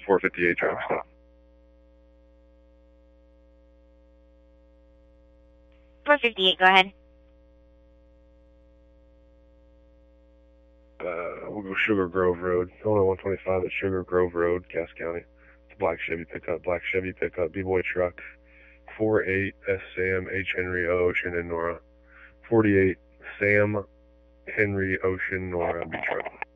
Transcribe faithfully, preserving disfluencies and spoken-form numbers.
four fifty-eight, traffic stop. four fifty-eight, go ahead. Uh, we'll go Sugar Grove Road. Illinois one twenty-five at Sugar Grove Road, Cass County. It's a black Chevy pickup, black Chevy pickup, B-Boy truck. four eight S Sam H Henry O Ocean and Nora. forty-eight Sam Henry Ocean Nora B truck.